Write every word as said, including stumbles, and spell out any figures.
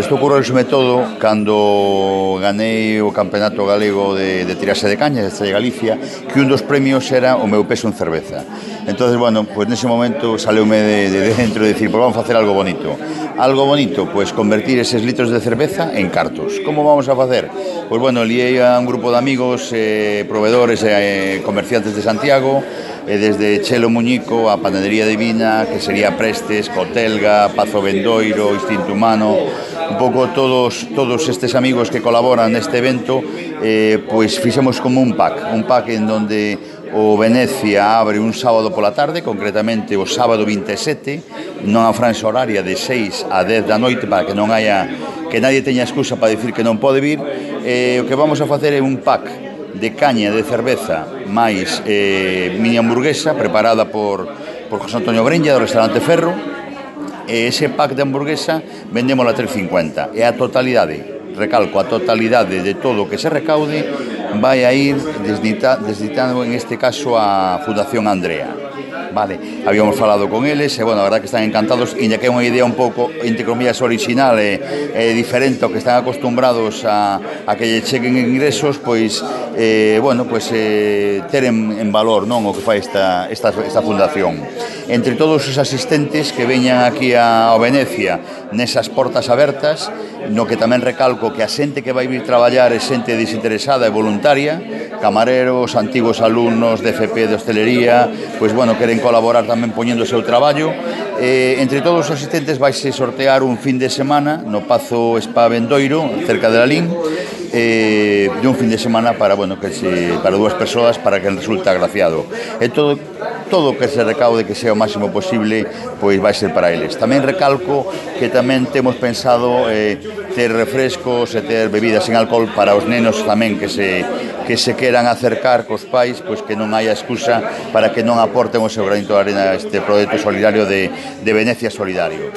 isto ocorreu-me todo cando ganei o campeonato galego de, de tiraxe de cañas de Galicia, que un dos premios era o meu peso en cerveza. Entonces, bueno, pues nese momento saleume de, de dentro de decir, pues vamos a facer algo bonito. Algo bonito, pues convertir eses litros de cerveza en cartos. Como vamos a facer? Pues bueno, liei a un grupo de amigos, eh, proveedores e eh, comerciantes de Santiago, e desde Chelo Muñico a Panadería Divina, que sería Prestes, Cotelga, Pazo Bendoiro, Instinto Humano, un pouco todos todos estes amigos que colaboran neste evento, eh, pois fixemos como un pack, un pack en donde o Venecia abre un sábado pola tarde, concretamente o sábado vinte e sete, nunha franxa horaria de seis a dez da noite, para que non haya, que nadie teña excusa para dicir que non pode vir. Eh, o que vamos a facer é un pack de caña de cerveza máis eh, mini hamburguesa preparada por, por José Antonio Breña do restaurante Ferro, e ese pack de hamburguesa vendémoslo a tres cincuenta, e a totalidade, recalco, a totalidade de todo o que se recaude vai a ir desditando en este caso a Fundación Andrea. Vale, habíamos falado con eles e, bueno, a verdad que están encantados, e que é unha idea un pouco, entre comillas, original e, e diferente ao que están acostumbrados a, a que lle cheguen ingresos, pois, eh, bueno, pois, eh, ter en, en valor, non, o que fai esta, esta, esta fundación. Entre todos os asistentes que veñan aquí a, a Venecia, nesas portas abertas, no que tamén recalco que a xente que vai vir traballar é xente desinteresada e voluntaria, camareros, antigos alumnos de F P de hostelería, pois, bueno, queren colaborar tamén poñendo o seu traballo. Eh, entre todos os asistentes vaise sortear un fin de semana no Pazo Spa Bendoiro, cerca de Lalín, eh, de un fin de semana para, bueno, que se, para dúas persoas, para que resulte agraciado. E todo todo o que se recaude, que sea o máximo posible, pois vai ser para eles. Tamén recalco que tamén temos pensado eh, ter refrescos e ter bebidas sen alcohol para os nenos tamén que se que se queran acercar cos pais, pois que non haya excusa para que non aporten o seu granito de arena a este proxecto solidario de, de Venecia Solidario.